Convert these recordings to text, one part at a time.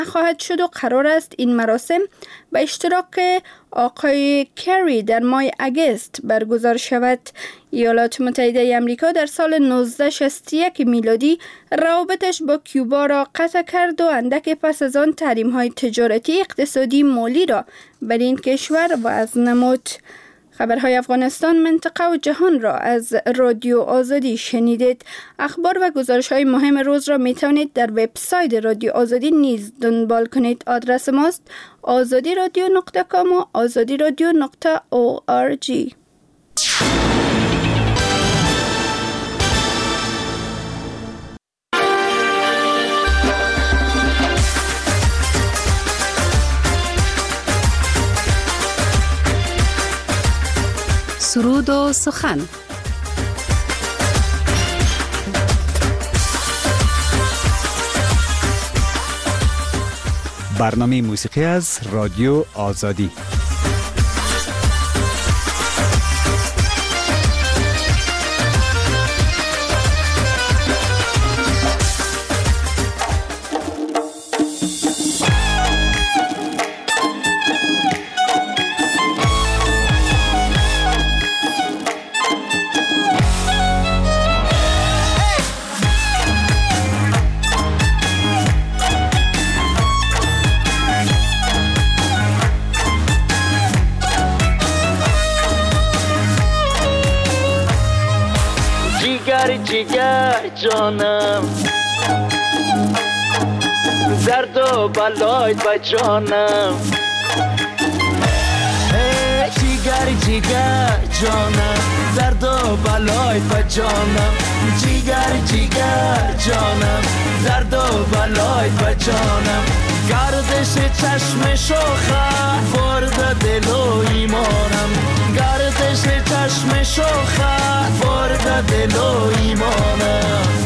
خواهد شد و قرار است این مراسم به اشتراک آقای کری در ماه اگست برگزار شود. ایالات متحده آمریکا در سال 1961 میلادی روابطش با کیوبا را قطع کرد و اندک پس از آن تحریم‌های تجارتی، اقتصادی، مالی را بر این کشور وضع نمود. خبرهای افغانستان، منطقه و جهان را از رادیو آزادی شنیدید. اخبار و گزارش‌های مهم روز را می‌توانید در وبسایت رادیو آزادی نیز دنبال کنید. آدرس ماست azadiradio.com و azadiradio.org. سرود و سخن. برنامه موسیقی از رادیو آزادی. جیگر جانم، درد و بلای با جانم. جیگر جانم، درد و بلای با جانم. جیگر جانم، درد و بلای با جانم. گردش چشم شوخه برد دل و ایمانم. گردش چشم شوخه برد دل و ایمانم.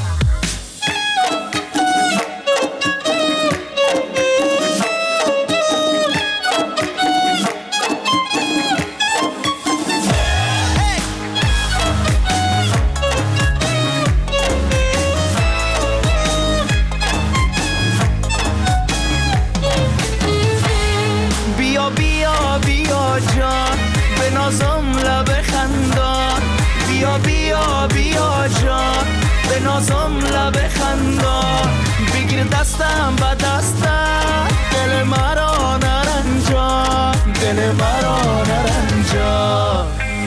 بیا جان، به نازم لب خندان. بگیر دستم با دستم، دل مرا نرنجان، دل مرا نرنجان.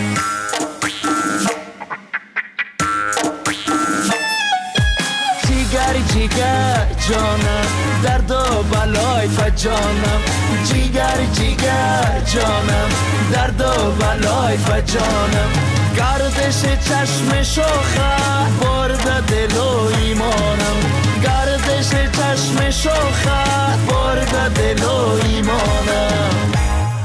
جیگر جانم، درد و بلای با جانم. جیگر جانم، درد و بلای با جانم. گردش چشم شوخه برد دل و ایمانم. گردش چشم شوخه برد دل و ایمانم.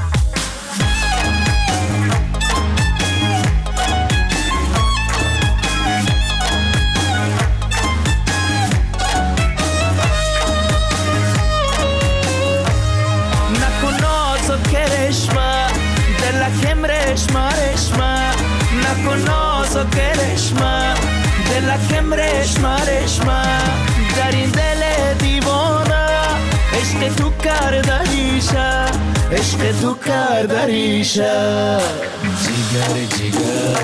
نکن ناز و کرشمه دلکم رشمه رشمه. نکن ناز و کرشمه دلکم رشمه رشمه. در این دل دیوانه عشق تو کرده ریشه، عشق تو کرده ریشه. جیگر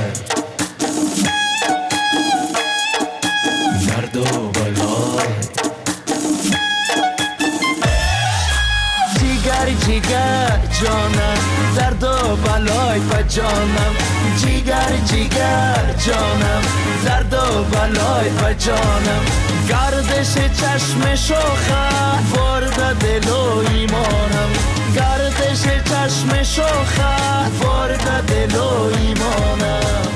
درد و بلای. جیگر جانم، درد و بلای با جانم. جیگر جانم، درد و بلای با جانم. گردش چشم شوخه برد دل و ایمانم. گردش چشم شوخه برد دل و ایمانم.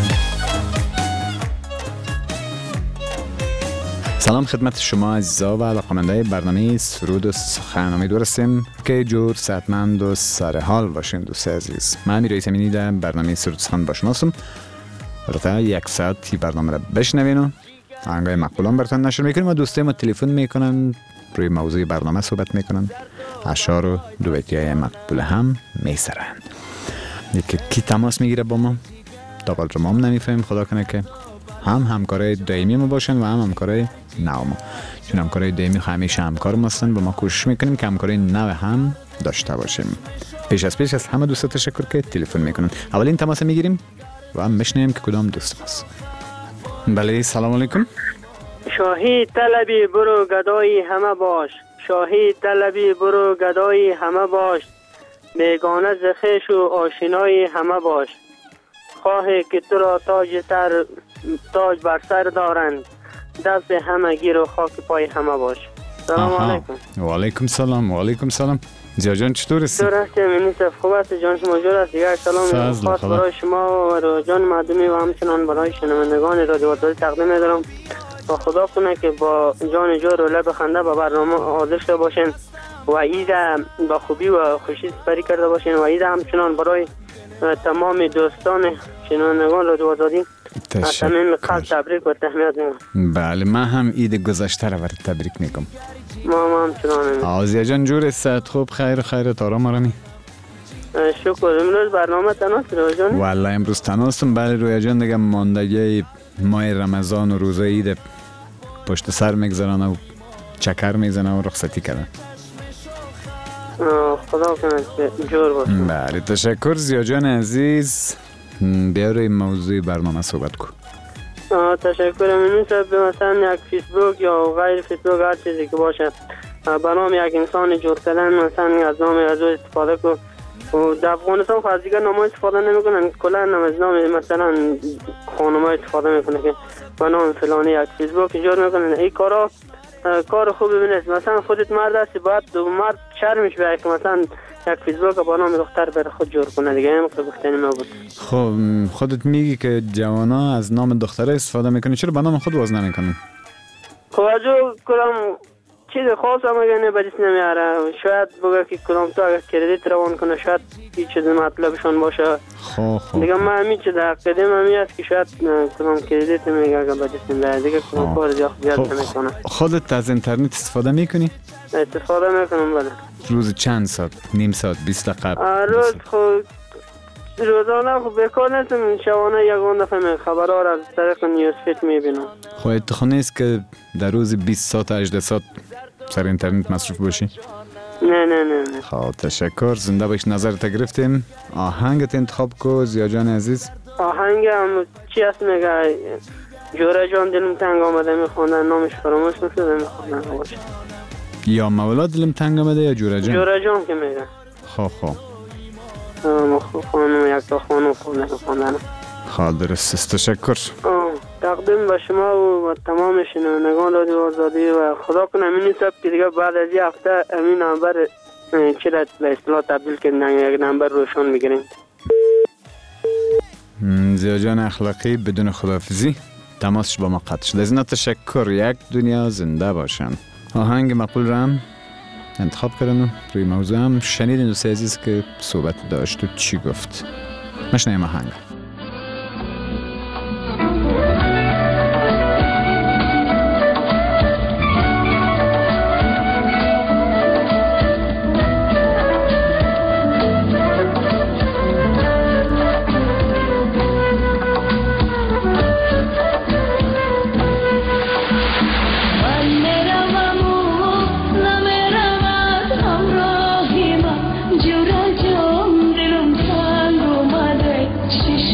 سلام خدمت شما عزیزا و علاقه‌مندان برنامه سرود و سخن. امیدوار هستیم که جور صحتمند و سر حال باشین دوست عزیز. من امیر رئیس امینی در برنامه سرود و سخن با شماستم. البته یک ساعتی برنامه را بشنوین و آهنگای مقبولان براتون نشر میکنیم و دوستای ما تلفن میکنن، روی موضوع برنامه صحبت میکنن، اشعار و دویتی‌های مقبول هم میسرن. یکی کی تماس میگیره با ما؟ تا قدر ما هم نمیفهمیم، خدا کنه که هم همکارای دائمی ما باشن و هم همکارای نو ما، چون همکارای دائمی همیشه همکار ما هستن و ما کوشش میکنیم که همکارای نو هم داشته باشیم. پیش از همه دوستا تشکر که تلفن میکنن. اولین تماس میگیریم و هم میشنیم که کدام دوست ماست. بله سلام علیکم. شاهی طلبی برو گدای همه باش، شاهی طلبی برو گدای همه باش، بیگانه زخیش و آشنای همه باش، خواهی که تو را تاج بر سر دارند، دست همه گیر و خاک پای همه باش. سلام علیکم. و علیکم سلام. و علیکم سلام. زیا جان چطور هستی؟ چطور هستی منیصف؟ خوب است جان، شما جور است؟ دیگر سلام خاص برای شما و جان مردمی و همچنان برای شنوندگان رادیو آزادی تقدیم می‌دارم و خدا کنه که با جان جور و لب خنده به برنامه حاضر شده باشین و عید با خوبی و خوشی سپری کرده باشین و عید همچنان برای تمام دوستان شنوندگان رادیو آزادی از صمیم قلب تبریک و تهنیت میگم. بله من هم عید گذشته را برات تبریک میگم. ما همچنان. آزیا جان جور است؟ خوب خیرت آرام آرامی؟ شکر. امروز برنامه تناست رویا جان؟ والله امروز تناستم. بله رویا جان دیگه ماندگی ماه رمضان و روزه عید پشت سر میگذارن و چکر میزنن و رخصتی کردن. خدا کنه که جور باشه. بله تشکر زیا جان عزیز. بیا روی موضوع برنامه صحبت کن. تشکر. منیصف مثلا یک فیسبوک یا غیر فیسبوک هر چیزی که باشه به نام یک انسان جور کردن مثلا از نام از استفاده کن و در افغانستان خود از دیگر نام استفاده نمیکنن، کلا از نام مثلا خانم استفاده میکنه که به نام فلانی یک فیسبوک جور میکنن. این کارا کار خوبی نیست. مثلا خودت مرد هستی باید دو مرد شرمش بیایی که مثلا یک فیسبوک با نام دختر بر خود جور کنه دیگه. این که گفتنی ما بود. خب خودت میگی که جوانا از نام دختره استفاده میکنه، چرا با نام خود باز نمیکنن؟ توجه کنم چیز خاص هم اگه به دست نمیاره. شاید بگه که کدام تو اگر کردیت روان کنه شاید هیچ چیز مطلبشان باشه. خب دیگه من همین چیز در قدم همی است که شاید کدام کردیت میگه اگر به دست نمیاره دیگه کدام کار زیاد نمیکنه. خودت از اینترنت استفاده میکنی؟ استفاده میکنم. بله. روز چند ساعت؟ نیم ساعت 20 دقیقه؟ روز خود روزانه خب بکار نیستم. شبانه یکان دفعه می خبرها را از طریق نیوز فیت میبینم. خب اتخانه است که در روز 20 ساعت 18 ساعت سر اینترنت مصروف باشی؟ نه. خب تشکر. زنده باش. نظرت گرفتیم. آهنگت انتخاب کو زیا جان عزیز. آهنگ هم چی هست میگه جوره جان دلم تنگ آمده میخوندن، نامش فراموش نشده میخوندن باشه. یا مولا دلم تنگ آمده یا جوره جان؟ جوره جان که میگه. خب خانم یک تا خانم خوندن. خب درست است. تشکر. تقدیم به شما و تمام شنوندگان رادیو آزادی و خدا کنه منیصف که دیگه بعد از یک هفته امین نمبر چرا به اصطلاح تبدیل کردن یک نمبر روشن میگیریم. زیا جان اخلاقی بدون خداحافظی تماسش با ما قطع شد. از اینا تشکر. یک دنیا زنده باشن. آهنگ مقبول را هم انتخاب کردن. روی موضوع هم شنیدین دوست عزیز که صحبت داشت و چی گفت. مشنیم آهنگ. She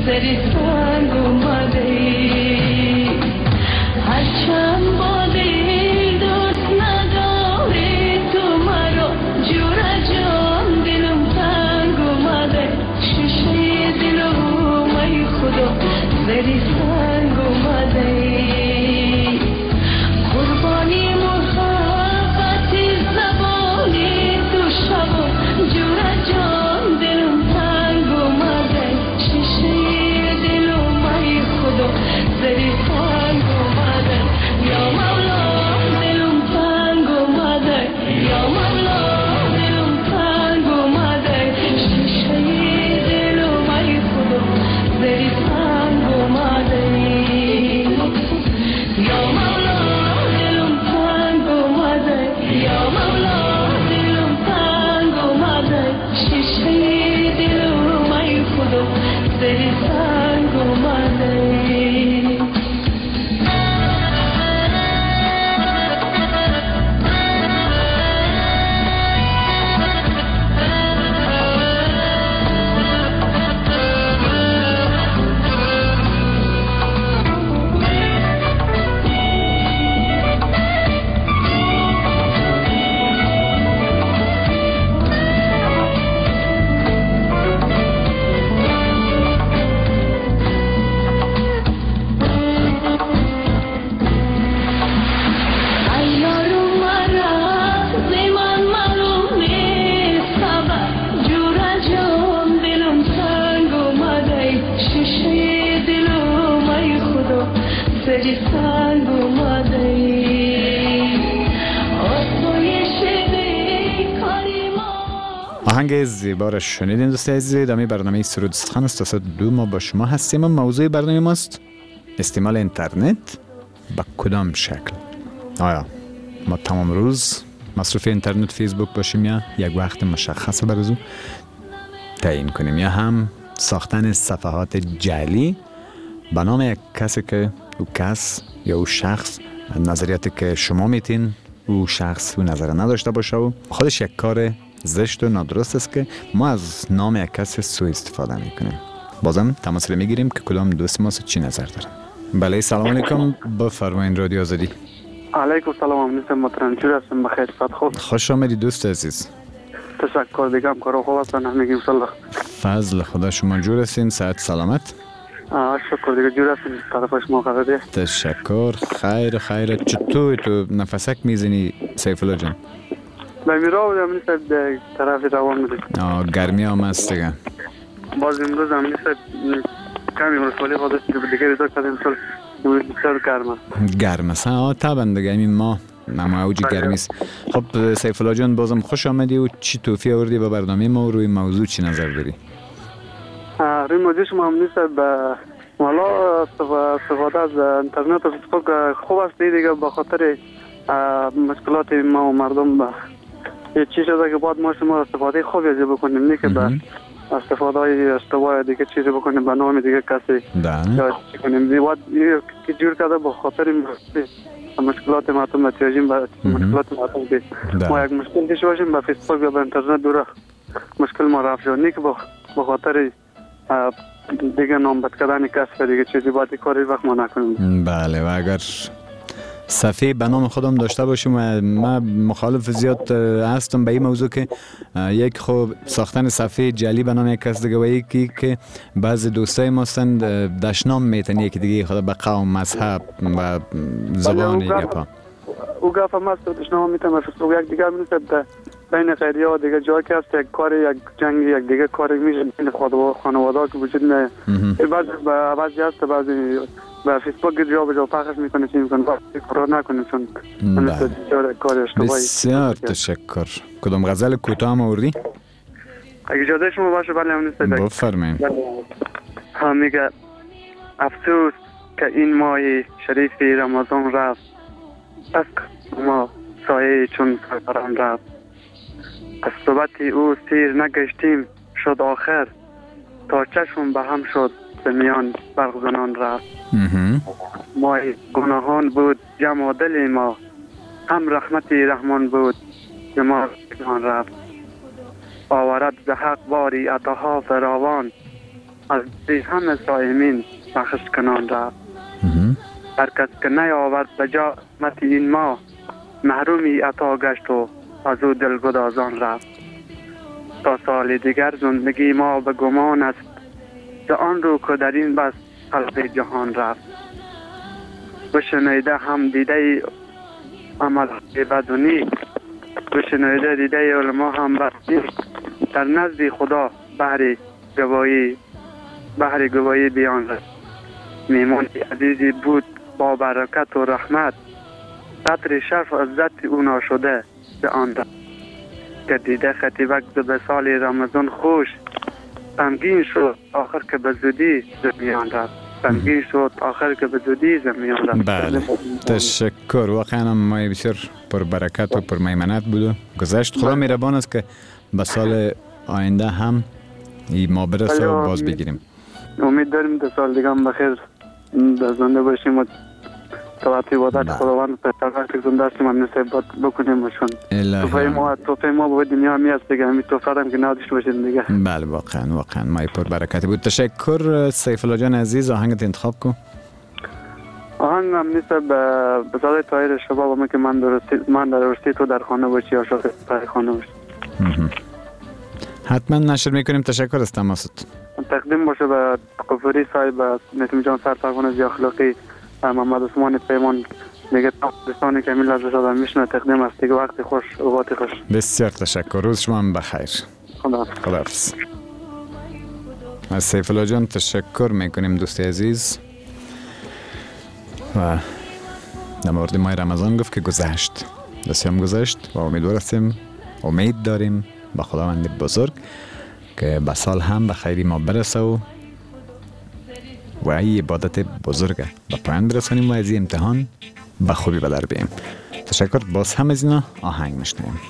زری سنگ اومده هرچند باده دوست نداری تو مرا جورا جان دلم تنگ اومده شیشه دلم ای خدا زری سنگ اومده قربانی محبتی زبانی تو شبا جورا جان دلم تنگ اومده شیشه دلم ای خدا زری سنگ اومده یا مولا دلم تنگ اومده یا مولا دلم تنگ اومده شیشه دلم ای خدا زری سنگ اومده یا مولا دلم تنگ اومده یا مولا دلم تنگ اومده شیشه دلم ای خدا زری سنگ اومده آهنگ زیبا را شنیدین دوست عزیز. ادامه برنامه سرود سخن است. تا 2 ما با شما هستیم. موضوع برنامه ماست استعمال اینترنت به کدام شکل. آیا ما تمام روز مصرف اینترنت فیسبوک باشیم یا یک وقت مشخص بر از او تعیین کنیم، یا هم ساختن صفحات جعلی به نام یک کسی که او کس یا او شخص نظریاتی که شما میتین او شخص او نظر نداشته باشه و خودش یک کار زشت و نادرست است که ما از نام یک کس سوء استفاده میکنیم. بازم تماس میگیریم که کدام دوست ما چی نظر دارن. بله سلام علیکم، بفرمایید رادیو آزادی. علیکم سلام، نیستم محترم، جور هستم، بخیر صحت خوب. خوش آمدید دوست عزیز. تشکر، دیگه هم کارو خوب هستن همگی ان شاء الله. فضل خدا شما جور هستین، صحت سلامت؟ شکر دیگه جور هستین، طرف شما خبره؟ تشکر، خیر. چطور تو نفسک میزنی سیف الله جان؟ میرا بودم نیست طرف روان میدید. گرمی هم هست دیگه. باز امروز هم نیست کمی ولسوالی خودش دیگه ریزا کردیم سال امروز بسیار گرم است. طبعا دیگه این ما نما اوج گرمی است. خب سیف الله جان بازم خوش آمدی و چی توفیق آوردی به برنامه ما و روی موضوع چی نظر داری؟ روی موضوع شما هم نیست به والا استفاده از اینترنت و فیسبوک خوب است دیگه، به خاطر مشکلات ما و مردم با یه چیز شده که باید ما شما استفاده خوبی ازش بکنیم، نه که به استفاده های اشتباه دیگه چیزی بکنیم به نام دیگه کسی یا چی کنیم. باید که جور کرده به خاطر مشکلات مردم نتیجیم به مشکلات مردم که ما یک مشکل دیش باشیم به فیسبوک یا به اینترنت دوره مشکل ما رفت شد، نه که به خاطر دیگه نام بد کردن کسی دیگه چیزی باید کاری وقت ما نکنیم. بله، و اگر صفحه به نام خودم داشته باشیم و من مخالف زیاد هستم به این موضوع که یک خوب ساختن صفحه جعلی به نام یک کس دیگه و یکی که بعضی دوستای ما هستن دشنام میتن یکی دیگه خدا به قوم مذهب و زبان گپا او گپ هم هست دشنام میتن فیسبوک یک دیگه میشه بین خیریه ها دیگه جایی که هست یک کاری یک جنگی یک دیگه کاری میشه بین خانواده که وجود نه بعضی هست بعضی به فیسبوک جا به جا پخش میکنه چی میکنه کار نکنه چون کار اشتباهی. بسیار تشکر. کدام غزل کوتاه هم آوردی؟ اگه اجازه شما باشه بله هم نیست بفرمایید. ها میگه افسوس که این ماه شریف رمضان رفت از ما سایه چون سرم رفت از صحبت او سیر نگشتیم شد آخر تا چشم به هم شد به میان برق زنان رفت ما گناهان بود جمع دل ما هم رحمتی رحمان بود به ما رفت آورد به حق باری عطاها فراوان از دید همه سایمین بخش کنان رفت. هر کس که نیاورد به جامت این ما محرومی عطا گشت و از او دلگدازان رفت. تا سال دیگر زندگی ما به گمان است ز آن رو که در این بس خلق جهان رفت. بشنیده هم دیده عمل بد و نیک، بشنیده دیده علما هم بد نیک، در نزد خدا بهر گواهی بیان رفت. میمون عزیزی بود با برکت و رحمت، قطر شرف عزت او ناشده به آن رفت. که دیده خطیبک به سال رمضان خوش، غمگین شد آخر که به زودی زمیان رفت. غمگین شد آخر که به زودی زمیان رفت. بله، تشکر. واقعا ماه بسیار پر برکت و پر میمنت بود و گذشت. خدا مهربان است که به سال آینده هم ما برسه و باز بگیریم. امید داریم تا سال دیگه هم بخیر زنده باشیم و توقعی وادت خداوند پرتاقه که زنده هستیم هم نصیبات بکنیم باشون. توفه ما به دنیا همی هست دیگه، همی توفه هم که نادش باشیم دیگه. بله واقعا مای پر برکتی بود. تشکر سیف الله جان عزیز. آهنگت انتخاب کن. آهنگ هم نیست به صدای طاهر شباب همه که من در راستی تو در خانه باشی یا شاید در خانه باشی. حتما نشر میکنیم. تشکر از تماست. تقدیم باشه به قفوری صاحب، نتیم جان سرپرخون زی اخلاقی، محمد عثمان پیمان، دیگه دوستانی که میل از شدن میشنه تقدیم است دیگه. وقت خوش، اوقات خوش. بسیار تشکر. روز شما هم بخیر. خداحافظ. از سیف الله جان تشکر میکنیم دوست عزیز. و در مورد ماه رمضان گفت که گذشت، بسیار هم گذشت و امید داریم به خداوند بزرگ که به سال هم به خیری ما برسه و این عبادت بزرگه به پایان برسانیم و از این امتحان به خوبی به در بیاییم. تشکر. باز هم از اینا آهنگ میشنویم.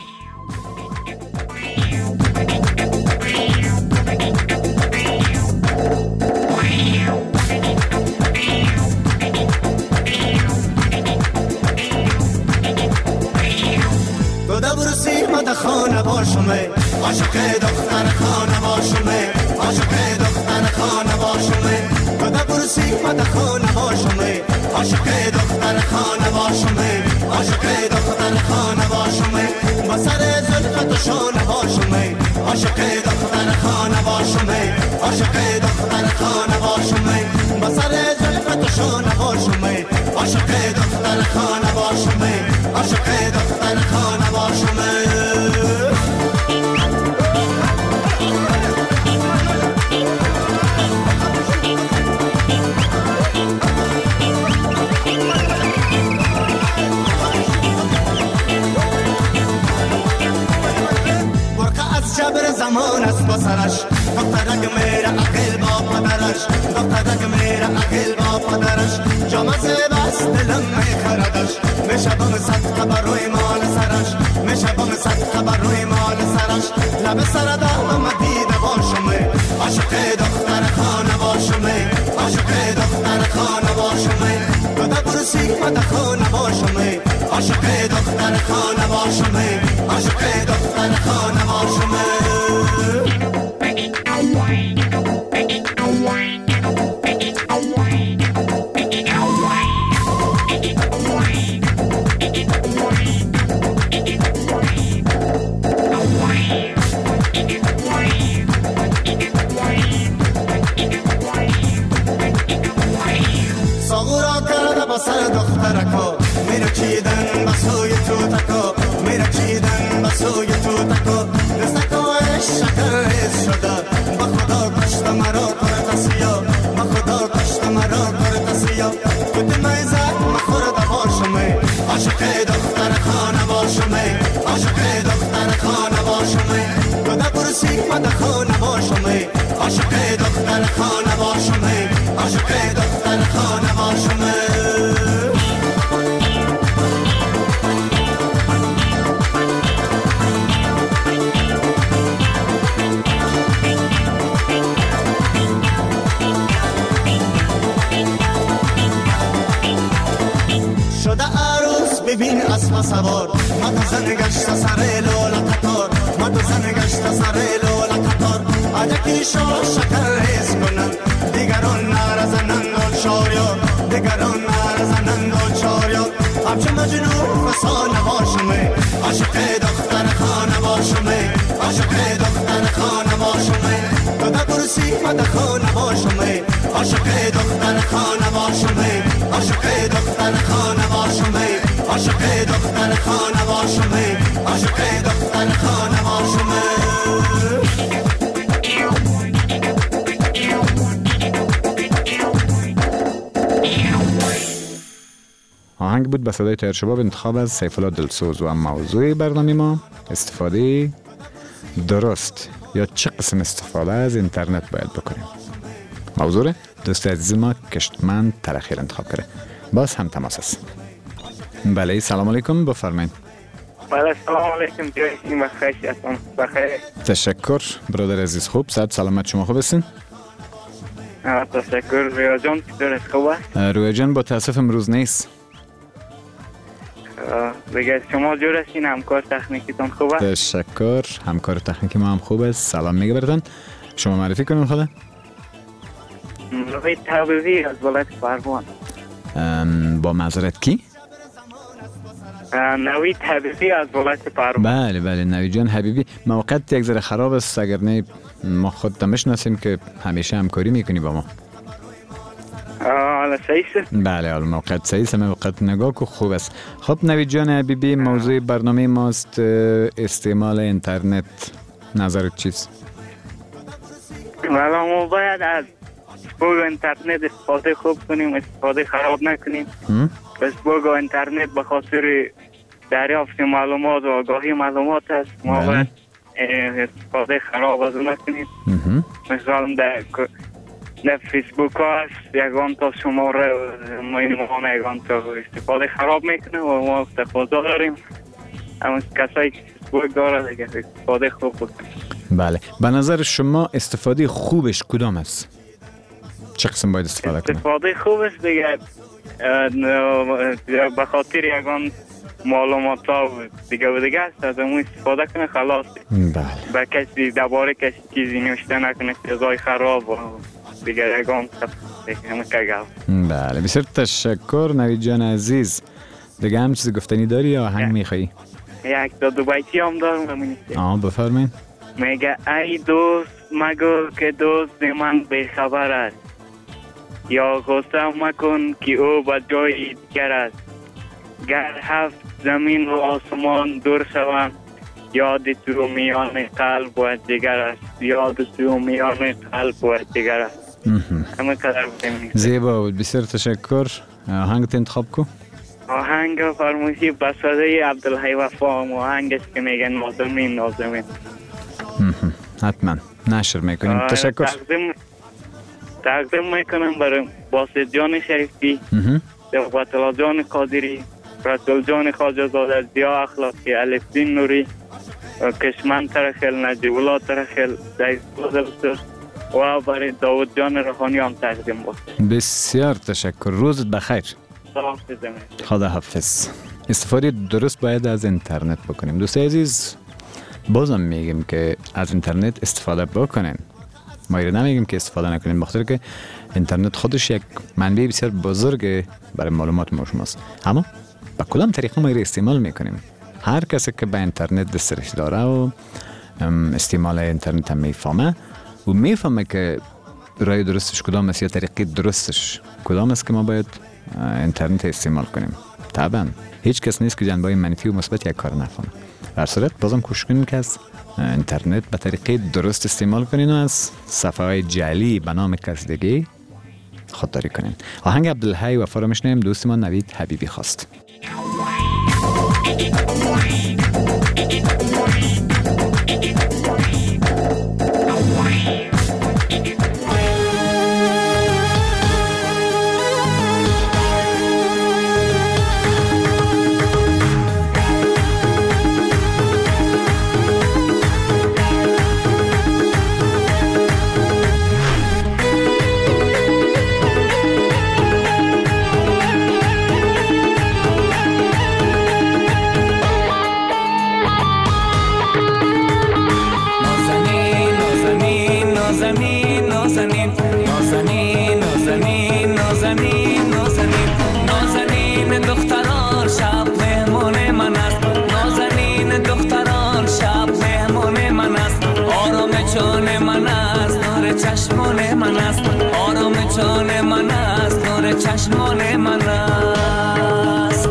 خانه باشمه عاشق دختر خانه باشمه عاشق دختر خانه باشمه تو در برسی مد خانه باشمه عاشق دختر خانه باشمه عاشق دختر خانه باشمه با سر زلفت و شانه باشمه عاشق دختر خانه باشمه عاشق دختر خانه باشمه با سر زلفت و شانه باشمه عاشق دختر خانه باشمه عاشق دختر خانه باشمه. زمان است با سرش دخترک میره عقل با پدرش دخترک میره عقل با پدرش جامعه بست دلم میخردش میشه بام صد خبر روی مال سرش میشه بام صد خبر روی مال سرش لب سر دارم دیده باشمه عاشق دختر خانه باشمه عاشق دختر خانه باشمه تو در برسی مد خانه باشمه عاشق دختر خانه باشمه عاشق دختر خانه باشمه. ساغورا کرده با سر دخترکا میره چیدن بسوی تو تکا میره چیدن بسوی تو تکا دستکایش شکر ریز شده با خدا کشت مرا کرد سیا با خدا کشت مرا کرد سیا تو دمیزد مخورده باشمه عاشق دختر خانه باشمه عاشق دختر خانه باشمه تو در برسی مد خانه باشمه عاشق دختر خانه باشمه عاشق دختر خانه باشمه. شده عروس ببین اسب سوار مد زن گشت سر لولا قطار مد زن گشت سر لولا قطار عجکی شو شکر ریز کنن دیگران نرزنند و چاریا دیگران نرزنند و چاریا همچه مجنون فسانه باشمه عاشق دختر خانه باشمه عاشق دختر خانه باشمه تو در برسی مد خانه باشمه عاشق دختر خانه باشمه عاشق دختر خانه باشمه عاشق دختر خانه باشمه عاشق دختر خانه باشمه آهنگ بود به صدای طاهر شباب، انتخاب از سیف الله دلسوز. و موضوع برنامه ما استفاده درست یا چه قسم استفاده از اینترنت باید بکنیم. موضوع دوست عزیز ما کشتمند ترخیر انتخاب کرده. باز هم تماس است. بله سلام علیکم، بفرمایید. بله سلام علیکم، جایشین بخیر هستم. بخیر. تشکر برادر عزیز، خوب صحت سلامت شما خوب هستین؟ تشکر. رویا جان چطور است؟ خوب است؟ رویا جان با تاسف امروز نیست. دیگه شما جور هستین؟ همکار تکنیکیتون خوب است؟ تشکر، همکار تکنیکی ما هم خوب است. سلام میگه براتون. شما معرفی کنین خدا. نوید حبیبی از ولایت فرمان. با معذرت کی؟ نوید حبیبی از ولایت فرمان. بله بله نوید جان حبیبی. موقعیت یک ذره خراب است، اگر نه ما خودت میشناسیم که همیشه همکاری میکنی با ما. حالا صحیح است؟ بله حالا موقعیت صحیح است، موقعیت نگاه که خوب است. خب نوید جان حبیبی، موضوع برنامه ماست استعمال اینترنت. نظرت چیست؟ والا ما باید از فیسبوک و اینترنت استفاده خوب کنیم، استفاده خراب نکنیم. فیسبوک و اینترنت به خاطر دریافت معلومات و آگاهی معلومات است. ما باید استفاده خراب از اون نکنیم. مثلا در فیسبوک هست یکان تا شماره مهمان یکان تا استفاده خراب میکنه و ما تقاضا داریم اما کسایی که فیسبوک داره دیگه استفاده خوب بکنه. بله، به نظر شما استفاده خوبش کدام است؟ چه قسم باید استفاده کنیم؟ استفاده خوبش دیگه به خاطر یکان معلومات ها دیگه و دیگه است از اون استفاده کنه خلاص. بله. به کسی درباره کسی چیزی نوشته نکنه چیزای خراب و دیگه یکان بله بسیار تشکر نوید جان عزیز. دیگه هم چیزی گفتنی داری یا آهنگ میخوایی؟ یک دو بیتی هم دارم. بفرمایید. میگه ای دوست مگو که دوست من بیخبر است، یا غصه مکن که او به جای دیگر است. گر هفت زمین و آسمان دور شوند، یاد تو میان قلب و جگر است، یاد تو میان قلب و جگر است. همه قدر بودیم. زیبا بود، بسیار تشکر. آهنگت انتخاب کو؟ آهنگ فرموشی به صدای عبدالحی وفا، آهنگش که میگن نازمین نازمین. حتما نشر میکنیم. تشکر. تقدیم میکنم برای باسط جان شریفی، بطلا جان قادری، رسول جان خواجه زاده، ضیا اخلاقی، الف دین نوری، کشمن ترخیل، نجیب الله ترخیل، سعید بزرگسر و برای داود جان روحانی هم تقدیم بود. بسیار تشکر، روزت بخیر. سلام. خدا حافظ. استفاده درست باید از اینترنت بکنیم. دوستای عزیز بازم میگیم که از اینترنت استفاده بکنین. ما ایره نمیگیم که استفاده نکنین، بخاطر که اینترنت خودش یک منبع بسیار بزرگ برای معلومات ما شماست. اما با کدام طریقه ما ایره استعمال میکنیم؟ هر کسی که به اینترنت دسترسی داره و استعمال اینترنت هم میفهمه و میفهمه که راه درستش کدام است یا طریقه درستش کدام است که ما باید اینترنت استعمال کنیم. طبعا هیچ کس نیست که جنبه‌های منفی و مثبت یک کار نفهمه. در صورت بازم کوشش کنیم که از اینترنت به طریقه درست استعمال کنین و از صفحه‌های جعلی به نام کس دیگه خودداری کنین. آهنگ عبدالحی وفا رو میشنویم، دوست ما نوید حبیبی خواست. چشمان من است.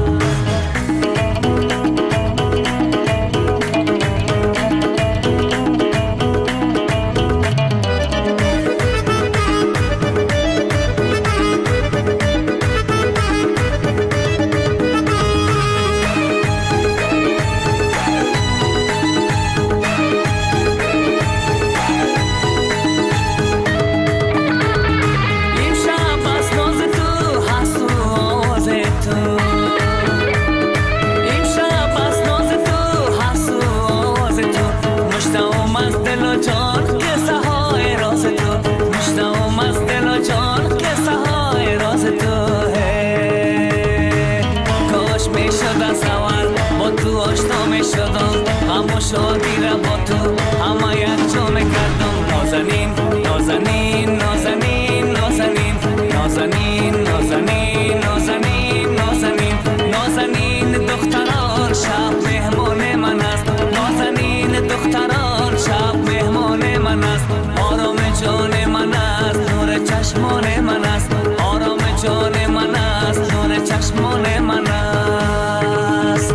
شادی را با تو همه یک جا میکردم. نازنین نازنین نازنین نازنین نازنین نازنین نازنین نازنین نازنین دختران شب مهمان من است. نازنین دختران شب مهمان من است. آرام جان من است، نور چشمان من است. آرام جان من است، نور چشمان من است.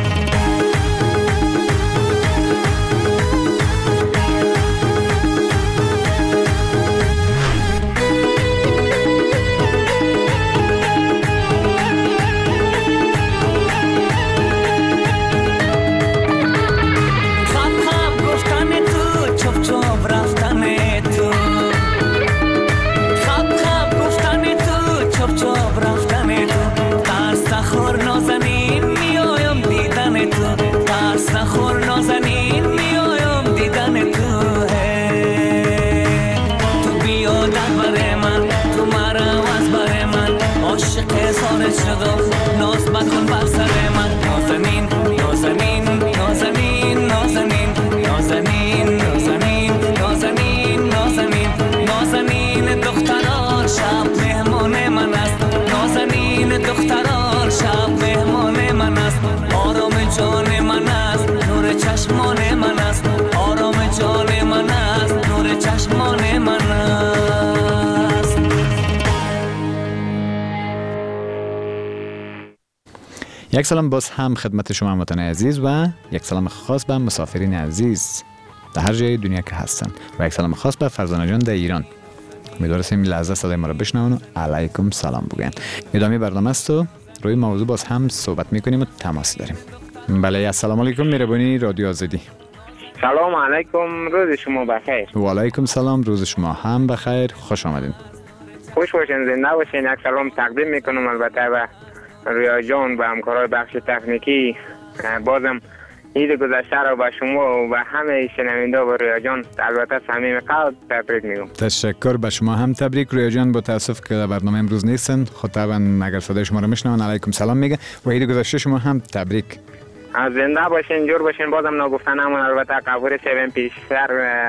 ناز مکن بر سر من. نازنین نازنین نازنین نازنین نازنین نازنین نازنین نازنین نازنین دختران شب مهمان من است. نازنین دختران شب مهمان من است. آرام جان من است، نور چشمان من است. آرام جان من است، نور چشمان من است. یک سلام باز هم خدمت شما هموطنان عزیز و یک سلام خاص به مسافرین عزیز در هر جای دنیا که هستن و یک سلام خاص به فرزانه جان در ایران. امیدوارم این لحظه صدای ما را بشنون و علیکم سلام بگوین. ادامه برنامه است و روی موضوع باز هم صحبت میکنیم و تماس داریم. بله السلام علیکم مهربانی رادیو آزادی. سلام علیکم، روز شما بخیر. و علیکم سلام، روز شما هم بخیر. خوش آمدین. خوش باشین، زنده باشین. یک سلام تقدیم میکنم البته و رویا جان و همکارای بخش تکنیکی. بازم عید گذشته را به شما و همه شنونده و رویا جان البته صمیم قلب تبریک میگم. تشکر به شما هم تبریک. رویا جان با تاسف که برنامه امروز نیستن، خود طبعا اگر صدای شما را میشنون علیکم سلام میگه و عید گذشته شما هم تبریک. زنده باشین، جور باشین. بازم نگفتنمون البته قبول شبیم پیش سر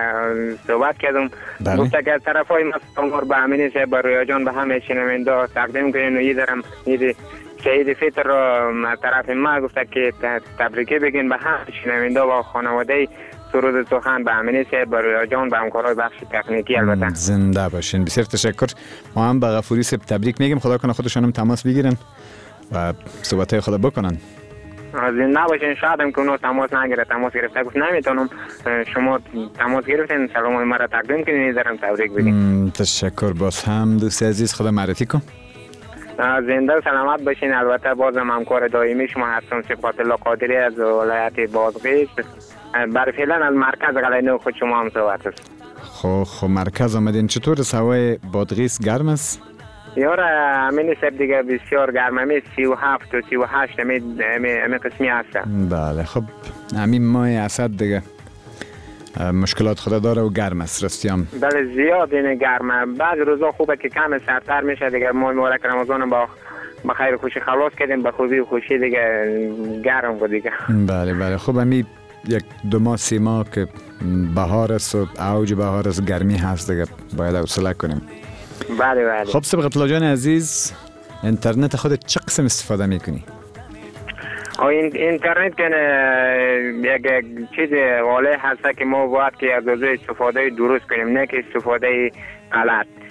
صحبت کردم. گفته که طرفای مستمر به همین شب به رویا جان به همه شنونده تقدیم کنین و ایدرم عید شهید فطر را طرف ما گفته که تبریکی بگین به همه شنونده و خانواده سرود سخن به همین شب به رویا جان به همکارای بخش تکنیکی البته. زنده باشین، بسیار تشکر. ما هم به غفوری سب تبریک میگیم، خدا کنه خودشان هم تماس بگیرن و صحبتای خدا بکنن. زنده باشین. شادم که اونو تماس نگیره، تماس گرفته گفت نمیتونم. شما تماس گرفتین، سلام ما را تقدیم کنین، دارم تبریک بگین. تشکر. باز هم دوست عزیز خدا معرفی کن. زنده و سلامت باشین. البته بازم همکار دائمی شما هستم صفات الله قادری از ولایت بادغیس. برای فعلا از مرکز قلعه خود شما هم صحبت است. خب مرکز آمدین، چطور هوای بادغیس گرم است؟ یاره همین سب دیگه بسیار گرم، همین 37 و 38 همین قسمی هسته. بله خب همین ماه اسد دیگه مشکلات خدا داره و گرم است رستیم. بله زیاد اینه گرمه. بعض روزا خوبه که کم سرتر میشه دیگه. ماه مبارک رمضان با خیر خوشی خلاص کردیم، به خوبی و خوشی دیگه گرم بود دیگه. بله خب همین یک دو ماه سی ماه که بهار است و اوج بهار است، گرمی هست دیگه، باید حوصله کنیم. بله خب سبقت الله جان عزیز، اینترنت خودت چه قسم استفاده میکنی؟ اینترنت یک چیز واله هست که ما باید که از استفاده درست کنیم، نه که استفاده غلط.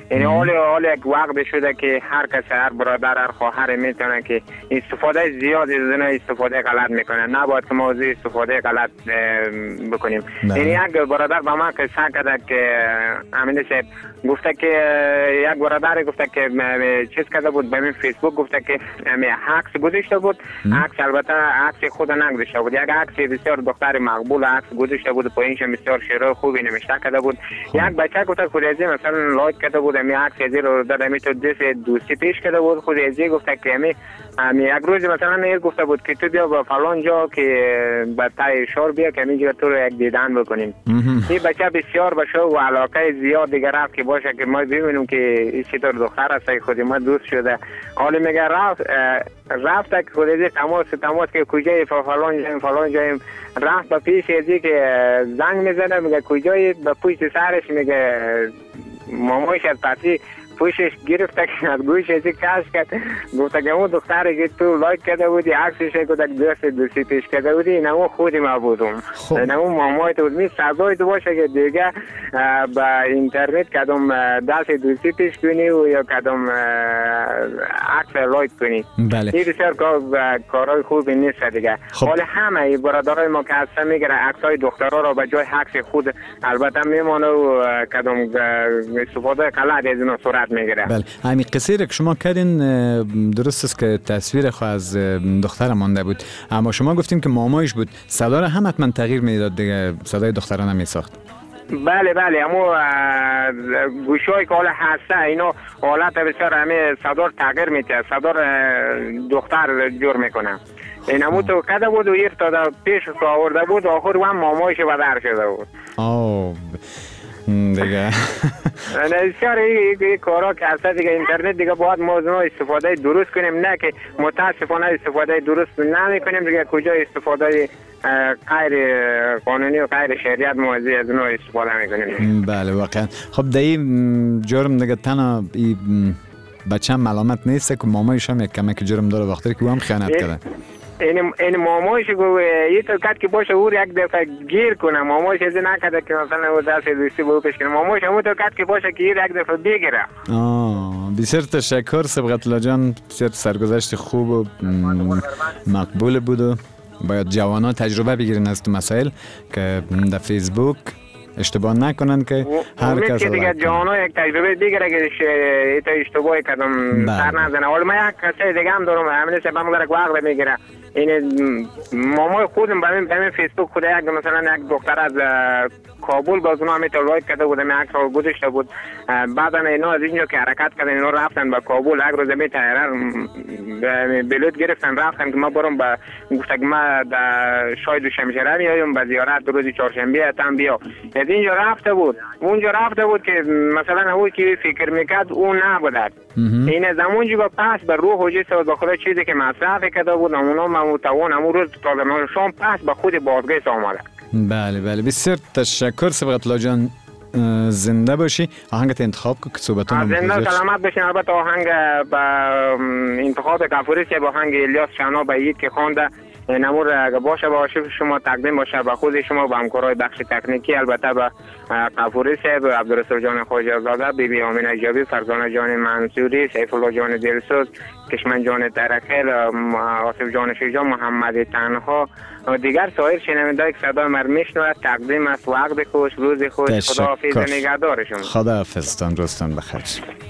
یعنی حال یک وقت شده که هر کس، هر برادر، هر خواهر میتونه که استفاده زیاد از زن استفاده غلط میکنه. نباید که ما استفاده غلط بکنیم. یعنی یک برادر با من قصه کرده که امین صاحب گفته که یک برادر گفته که چیز کرده بود به من فیسبوک، گفته که عکس گذاشته بود. عکس البته عکس خود نگذاشته بود، یک عکس بسیار دختر مقبول عکس گذاشته بود، پایینش بسیار شعر خوبی نوشته کرده بود. یک بچه گفته خودازی مثلا لایک کرده بود، می عکس ازی رو داده می تو دوستی پیش کرده بود. خودازی گفته که می یک روز مثلا می گفته بود که تو بیا با فلان جا که به تای شور بیا که میگه تو رو یک دیدن بکنیم. این بچه بسیار به شوق و علاقه زیاد دیگه رفت که باشه که ما ببینیم که این چطور دختر است خود ما دوست شده. حالا میگه رفت که خودازی تماس که کجای فلان جایم رفت به پیش ازی که زنگ میزنه، میگه کجایی؟ به پشت سرش میگه مامایش از پسی پوشش گرفته که از گوش ازی کش کرد. گفته که اون دختری که تو لایک کرده بودی عکسش که دوستی پیش کرده بودی این اون خودی ما بودم، این اون مامای تو بود. می سردای تو باشه که دیگه با اینترنت کدام دست دوستی پیش کنی و یا کدام عکس لایک کنی. بله. این بسیار کارهای خوبی نیست دیگه. حالا همه برادرای ما که هستن میگره عکسای دخترها رو به جای عکس خود البته میمانه و کدام استفاده غلط از اینا صورت میگیره. بله، همین قصه را که شما کردین درست است که تصویر خو از دختر مانده بود، اما شما گفتیم که مامایش بود، صدا را هم حتما تغییر میداد دیگه، صدای دختران هم میساخت. بله اما گوشای که حالا هسته اینا حالت بسیار همه صدا تغییر میده، صدا دختر جور میکنه. این همون تو کده بود و ایر تا پیش که آورده بود آخر هم مامایش بدر شده بود. دیگه بسیار این کارا که هسته دیگه اینترنت دیگه باید موضوع استفاده درست کنیم، نه که متاسفانه استفاده درست نمی کنیم دیگه. کجا استفاده غیر قانونی و غیر شریعت موضوع از اونها استفاده میکنیم. بله واقعا. خب در این جرم دیگه تنها بچه هم ملامت نیست که مامایش هم یک کمک جرم داره وقتی که او هم خیانت کرده. این مامایش گو یه تو کات که باشه او یک دفعه گیر کنه، مامایش از نکرده که مثلا او دست دوستی به او پیش کنه، مامایش همون تو کات که باشه که یک دفعه بگیره. بسیار تشکر سبقت الله جان، بسیار سرگذشت خوب و مقبول بود و باید جوانا تجربه بگیرن از تو مسائل که در فیسبوک اشتباه نکنن که هر کس دیگه جوانا یک تجربه بگیره که ایتا اشتباهی کردم سر نزنه. حالا من یک کسی دیگه هم دارم همین سبب مگر وقت میگیره. این مامای خودم به من فیسبوک خود یک مثلا یک دختر از کابل باز اونها همیتا لایک کرده بود، من عکس رو گذاشته بود. بعدا اینا از اینجا که حرکت کردن اینا رفتن به کابل، یک روز می تهران بلیط گرفتن رفتن که ما برم به گفته که ما در شاید شمشیره میایم به زیارت روز چهارشنبه تام بیا. از اینجا رفته بود، اونجا رفته بود که مثلا او که فکر میکرد اون نبود. این زمانجی با پس به روح و جسم با خود چیزی که مصرف کرده بود اونا متوان امون روز تا شام پس به خود بازگشت آمده. بله بسیار تشکر سبقت الله جان، زنده باشی. آهنگت انتخاب که صحبتون زنده سلامت باشین. البته آهنگ با انتخاب کافوری با آهنگ الیاس شهنا بایید که خوانده نمور اگه باشه با عاشق شما تقدیم باشه به خود شما و همکارای بخش تکنیکی، البته به کافوری صاحب، عبدالرسول جان خواجه زاده، بیبی آمینه ایجابی، فرزانه جان منصوری، سیف الله جان دلسوز، کشمن جان ترکل، آصف جان شیجان، محمد تنها و دیگر سایر شنونده‌ای که صدای ما میشنوند تقدیم است. وقت خوش، روز خوش، خداحافظ و نگهدارشون. خداحافظتان، روزتان بخیر.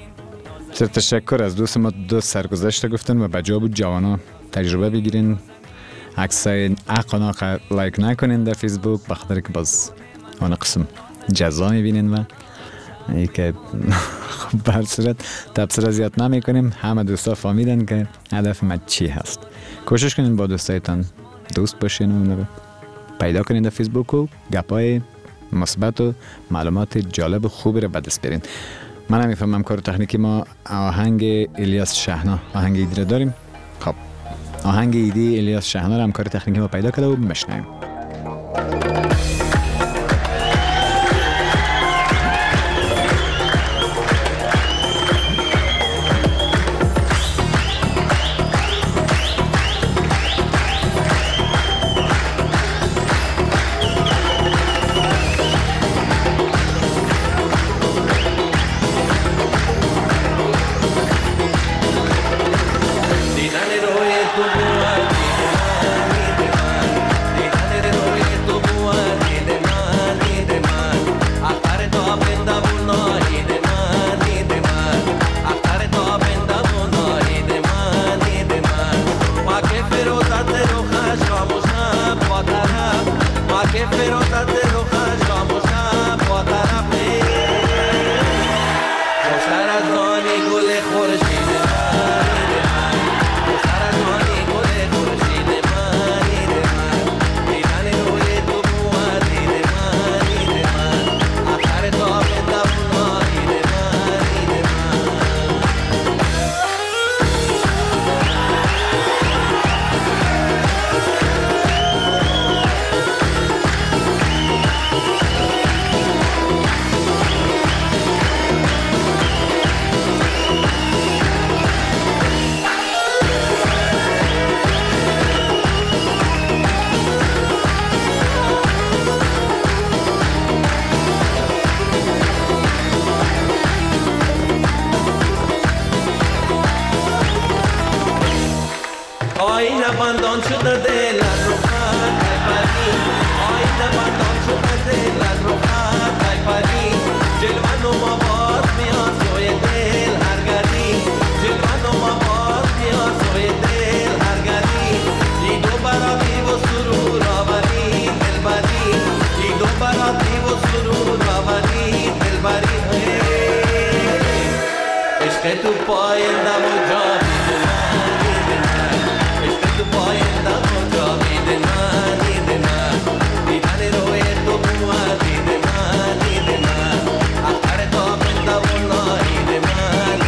تشکر از دوست ما، دو سرگذشت گفتن و بجا بود جوانا تجربه بگیرین، عکسای اقناق لایک نکنین در فیسبوک بخاطر که باز آن قسم جزا میبینین و ای که به هر صورت تبصره زیاد نمی کنیم. همه دوستا فهمیدن که هدف ما چی هست. کوشش کنین با دوستایتان دوست باشین و اون رو پیدا کنین در فیسبوک و گپای مثبت و معلومات جالب و خوبی رو به دست بیارین. من نمیفهمم کار تکنیکی ما آهنگ الیاس شهنا، آهنگ ایدی رو داریم. خب آهنگ ایدی الیاس شهنا رو همکار تکنیکی ما پیدا کرده و بشنویم. آینه بندان شده دل رو خط پری آینه بندان شده دل رو خط پری جلوه و مواد میاد سوی دل هرگری جلوه و مواد میاد سوی دل هرگری دیدو براتی و سرور آوری دلبری دیدو براتی و سرور آوری دلبری عشق تو پاینده و جاوید من عشق تو پاینده و جاوید من دیدن روی تو بود دید من آخر تا بنده و ناید من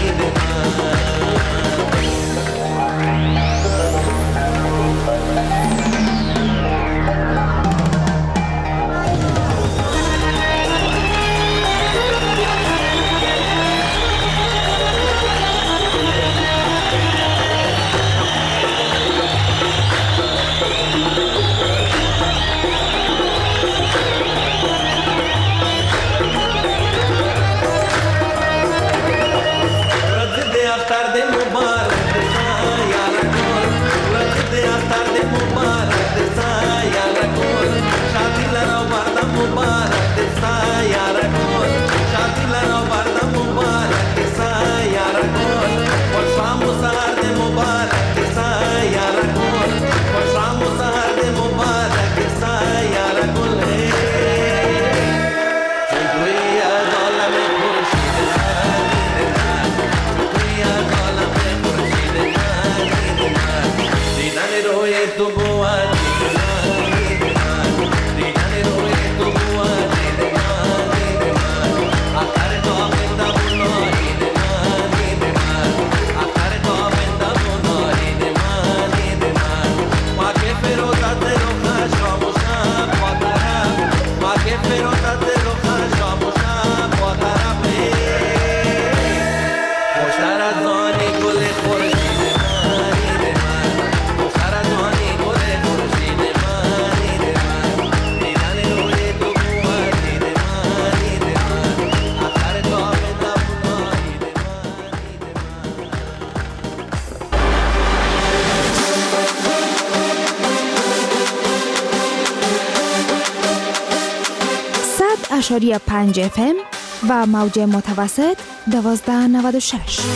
اشاری 5 FM و موج متوسط 1296.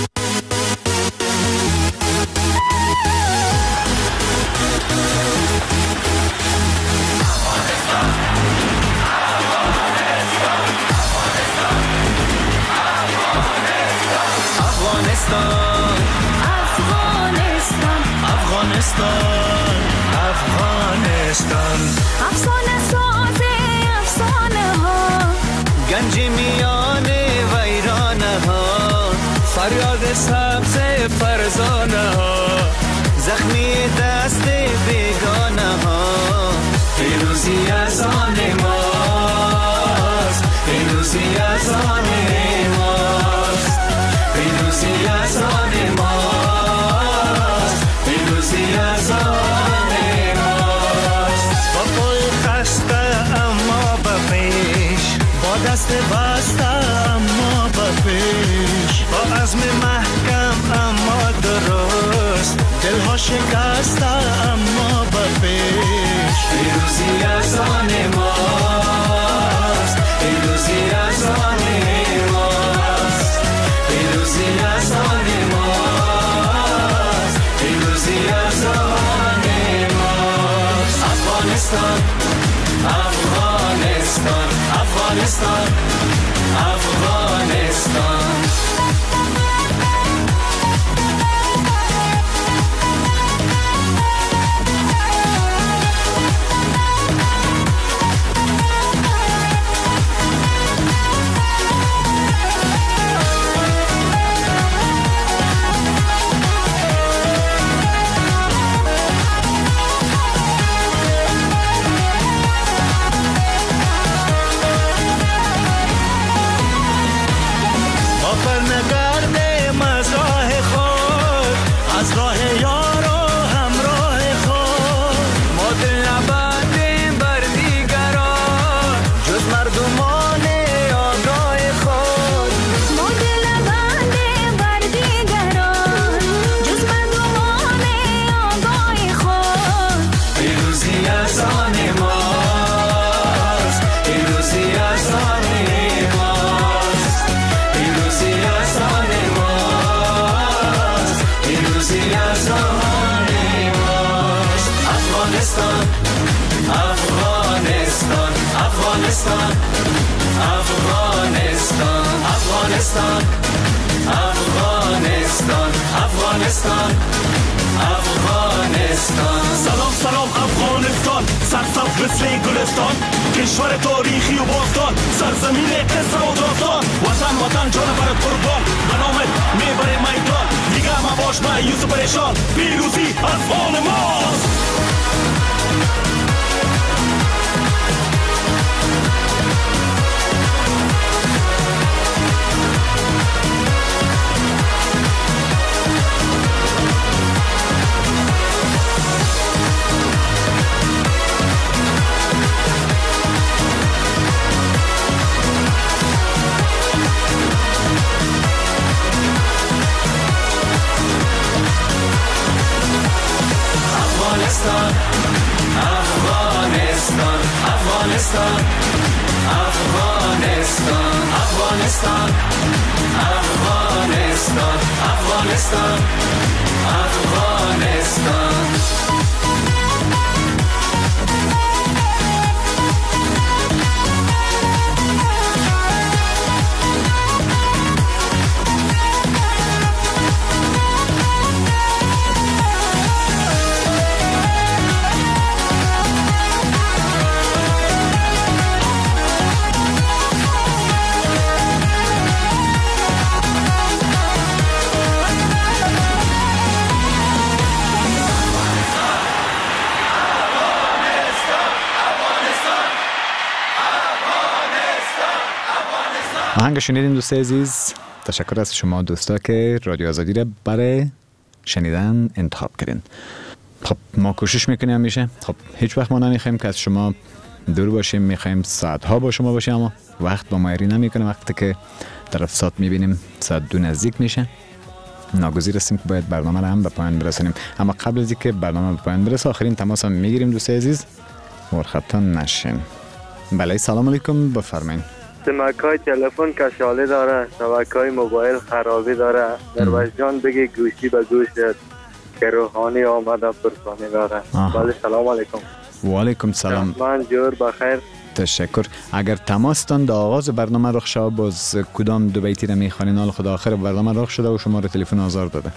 افغانستان افسانه ساز افسانه ها گنج میان ویرانه ها فریاد سبز فرزانه ها زخمی دست بیگانه ها پیروزی از آن ماست پیروزی از آن ماست پیروزی از آن ماست پیروزی از آن دست بسته اما به پیش با عزم محکم اما درست دلها شکسته اما به پیش پیروزی از آن ماست پیروزی از آن ماست پیروزی از آن ماست پیروزی از آن ماست افغانستان افغانستان افغانستان افغانستان افغانستان افغانستان افغانستان افغانستان افغانستان افغانستان افغانستان سلام سلام افغانستان سرسبز مثل گلستان کشور تاریخی و باستان سرزمین قصر و داستان وطن وطن جان برات قربان به نامت میبره میدان دیگه مباش مایوس و پریشان پیروزی از آن ماست Afghanistan, Afghanistan, Afghanistan, Afghanistan, Afghanistan, Afghanistan, Afghanistan, Afghanistan. آهنگ شنیدین دوست عزیز. تشکر از شما دوستا که رادیو آزادی را برای شنیدن انتخاب کردین. خب ما کوشش میکنیم همیشه. خب هیچ وقت ما نمیخوایم که از شما دور باشیم، میخوایم ساعتها با شما باشیم، اما وقت با ما یاری نمیکنه. وقتی که طرف ساعت میبینیم ساعت 2 نزدیک میشه، ناگزیر هستیم که باید برنامه را هم به پایان برسونیم. اما قبل از اینکه برنامه به پایان برسه آخرین تماس هم میگیریم دوست عزیز، خطا نشین. بله سلام علیکم، بفرمایید. شبکه‌های تلفن کشاله داره، شبکه‌های موبایل خرابی داره. درویش جان بگی گوشی به گوشت که روحانی آمده پرسانی داره. بله سلام علیکم. و علیکم سلام. من جور بخیر. تشکر. اگر تماستان در آغاز برنامه رخ شد، باز کدام دو بیتی را میخوانین؟ حال خدا آخر برنامه رخ شده و شما را تلفن آزار داده.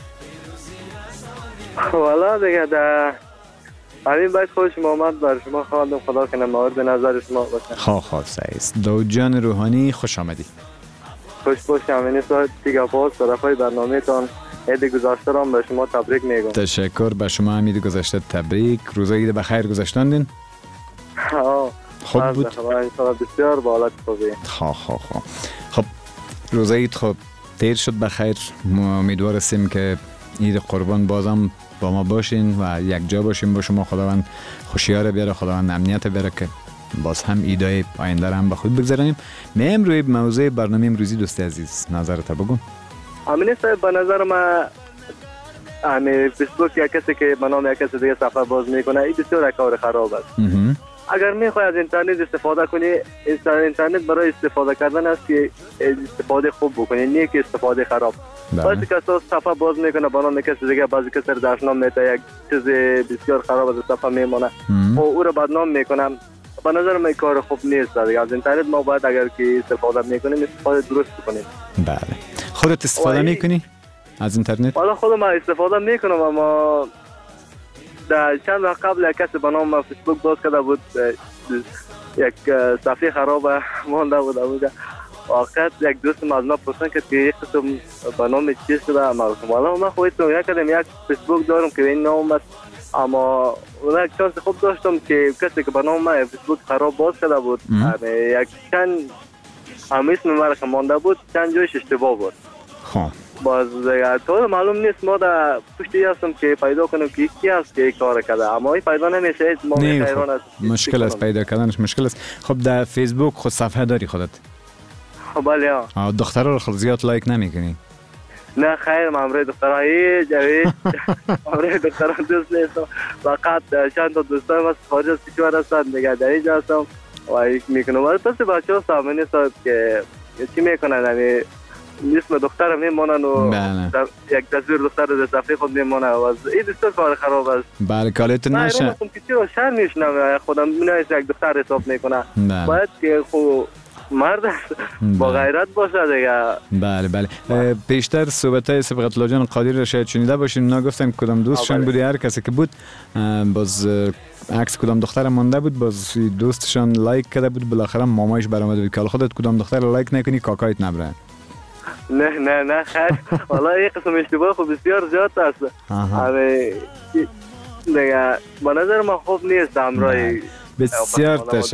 والا دیگه در همین باید خوش محمد بر شما خواندم، خدا کنه مورد نظر شما باشه. خواه سعیست. داود جان روحانی خوش آمدی. خوش باشی. همینی ساعت دیگه باز طرفای برنامه تان عید گذشته را به شما تبریک میگم. تشکر. به شما هم عید گذشته تبریک. روزای عید بخیر گذشتاندین؟ خوب بود. بسیار با حالت خوبی. خب روزای عید خب تیر شد بخیر. ما امیدوار هستیم که عید قربان بازم با ما باشین و یک جا باشیم با شما. خداوند خوشیار بیاره، خداوند امنیت بیاره که باز هم ایدای آینده را هم به خود بگذاریم. میم روی موضوع برنامه امروزی دوست عزیز نظرت بگو. امین صاحب، به نظر من همین فیسبوک یک کسی که به نام یک کسی دیگه صفحه باز میکنه این بسیار کار خراب است. اگر میخوای از اینترنت استفاده کنی، اینترنت برای استفاده کردن است که استفاده خوب بکنی، نه که استفاده خراب. بعضی کسا صفحه باز میکنه به نام کسی دیگه، بعضی کسی رو دشنام میده، یک چیز بسیار خراب از صفحه میمونه و او رو بدنام میکنه. به نظر من کار خوب نیست. از اینترنت ما باید اگر که استفاده میکنیم استفاده درست بکنیم. بله. خودت استفاده میکنی از اینترنت؟ والا خودم استفاده میکنم، اما در چند وقت قبل یک کسی به نام فیسبوک باز کرده بود، یک صفحه خراب مانده بود. واقعا یک دوست مازنا پرسن که یک قسم به نام چیز شده معروف. والا من خودم یک فیسبوک دارم که این نام است، اما اون یک چانس خوب داشتم که کسی که به نام من فیسبوک خراب باز شده بود، یک چند اسم مرا که مانده بود، چند جایش اشتباه بود. باز تو معلوم نیست، ما در پشتی هستم که پیدا کنم که کی است که کار کرده، اما این پیدا نمیشه. ما حیران است. مشکل است پیدا کردنش، مشکل است. خب در فیسبوک خود صفحه داری خودت؟ بله. دخترها رو زیاد لایک نمیکنی؟ نه خیر، من امروز دخترها امروز دخترها دوست نیستم. فقط چند تا دوستان از خارج از کشور هستن دیگه، در اینجا هستم و میکنم. ولی پس بچه ها سامنی هستند که چی میکنن، اسم دختر میمانن و یک تصویر دختر در صفحه خود میمانه و این بسیار کار خراب است. بله کارتون نشه. من که چرا شرم میشنم خودم نمیشه یک دختر حساب میکنه. باید که خو مرد با غیرت باشه دیگه. بله پیشتر صحبتای سبقت الله جان قادری را شاید شنیده باشین. اونا گفتن کدام دوستشان بودی، هر کسی که بود باز عکس کدام دختر مونده بود، باز دوستشان لایک کرده بود، بالاخره مامایش برآمده بود که خودت کدام دختر لایک نکنی کاکایت نبره. نه خیر والا این قسم اشتباه خب بسیار زیاد است. دیگه با نظر من خوب نیست همراهی. بسیار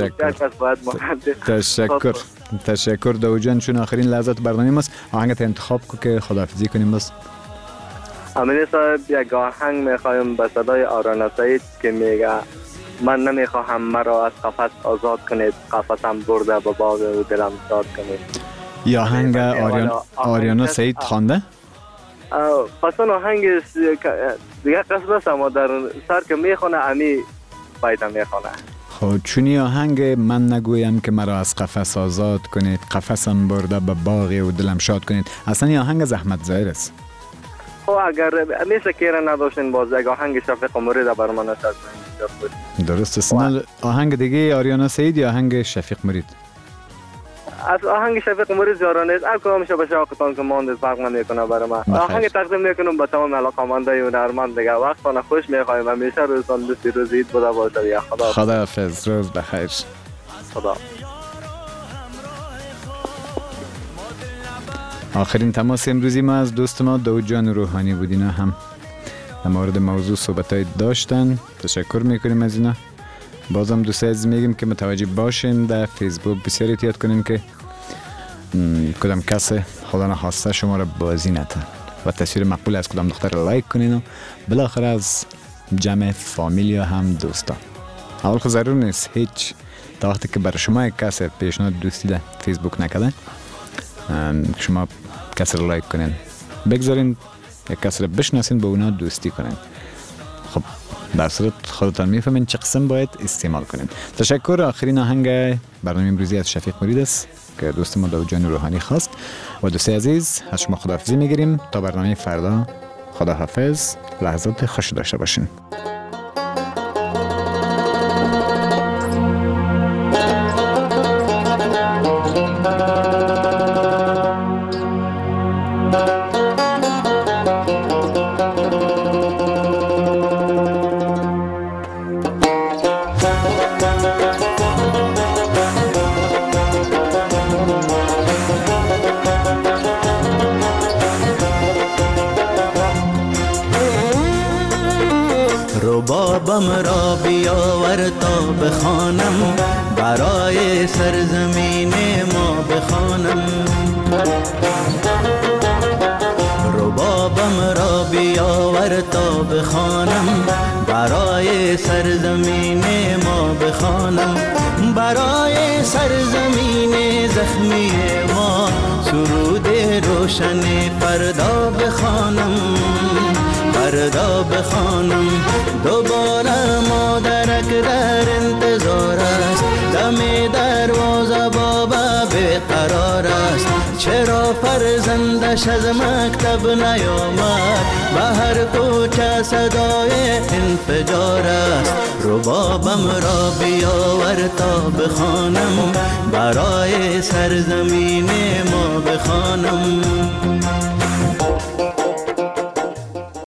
تشکر داوود جان. چون آخرین لحظات برنامه ماست آهنگت انتخاب کو که خداحافظی کنیم. بس امین صاحب یک آهنگ میخوایم به صدای آریانا سعید که میگه من نمیخواهم مرا از قفس آزاد کنید، قفسم برده به باغ و دلم شاد کنید. یا آهنگ آریانا سعید خوانده؟ پس اون آهنگ دیگه قصد است اما در سر که میخونه امی باید میخونه. خب چونی آهنگ من نگویم که مرا از قفس آزاد کنید، قفسم برده به باغ و دلم شاد کنید، اصلا این آهنگ زحمت زایر است. خب اگر میشه کیره نداشتین باز یک آهنگ شفیق مرید بر من نشد. درست است. آهنگ دیگه آریانا سعید یا آهنگ شفیق مرید؟ از آهنگ شفیق مرید زیاره نیست. هر کدامش به شوقتان که مانده فرق نمیکنه برای من. آهنگ تقدیم میکنم به تمام علاقه‌مندای هنرمند دیگه. وقتتان خوش میخوایم. همیشه روزتان بسیار روزید بوده باشه یا خدا. خداحافظ. روز بخیر. خدا. آخرین تماس امروزی ما از دوست ما داوود جان روحانی بود. اینا هم در مورد موضوع صحبتای داشتن. تشکر میکنیم از اینا. بازم دوست عزیز میگیم که متوجه باشین در فیسبوک بسیار احتیاط کنین که کدام کس خدا نخواسته شما را بازی نتن و تصویر مقبول از کدام دختر لایک کنین و بالاخره از جمع فامیل هم دوستا. اول خود ضرور نیست هیچ تا وقتی که برای شما یک کس پیشنهاد دوستی در فیسبوک نکرده شما کس را لایک کنین، بگذارین یک کس را بشناسین با اونا دوستی کنین. خب در صورت خودتان میفهمین چه قسم باید استعمال کنین. تشکر. آخرین آهنگ برنامه امروزی از شفیق مرید است که دوست ما داوود جان روحانی خواست و دوست عزیز از شما خداحافظی میگیریم تا برنامه فردا. خداحافظ. لحظات خوش داشته باشین. ربابم را بیاور تا بخوانم، برای سرزمین ما بخوانم. ربابم را بیاور تا بخوانم، برای سرزمین ما بخوانم. برای سرزمین زخمی ما سرود روشن فردا بخوانم، فردا بخوانم. دوباره مادرک در انتظار است، دم دروازه بابا بیقرار است. چرا فرزندش از مکتب نیامد، به هر کوچه صدای انفجار است. ربابم را بیاور تا بخوانم، برای سرزمین ما بخوانم.